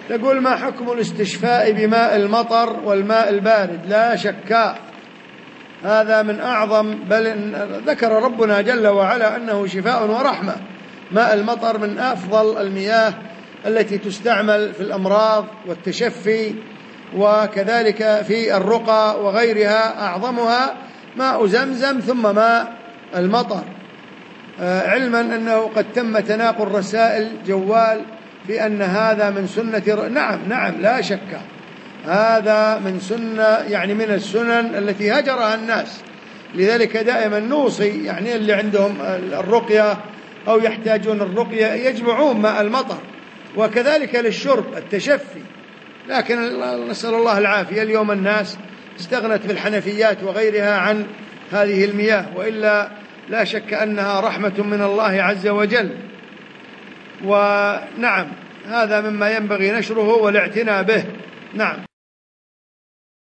تقول: ما حكم الاستشفاء بماء المطر والماء البارد؟ لا شك هذا من أعظم، بل ذكر ربنا جل وعلا أنه شفاء ورحمة. ماء المطر من أفضل المياه التي تستعمل في الأمراض والتشفي، وكذلك في الرقى وغيرها، أعظمها ماء زمزم ثم ماء المطر. علما أنه قد تم تناقل رسائل جوال في أن هذا من سنة. نعم لا شك، هذا من سنة، يعني من السنن التي هجرها الناس. لذلك دائما نوصي يعني اللي عندهم الرقية أو يحتاجون الرقية يجمعون ماء المطر، وكذلك للشرب التشفي. لكن نسأل الله العافية، اليوم الناس استغنت بالحنفيات وغيرها عن هذه المياه، وإلا لا شك أنها رحمة من الله عز وجل. ونعم، هذا مما ينبغي نشره والاعتناء به. نعم.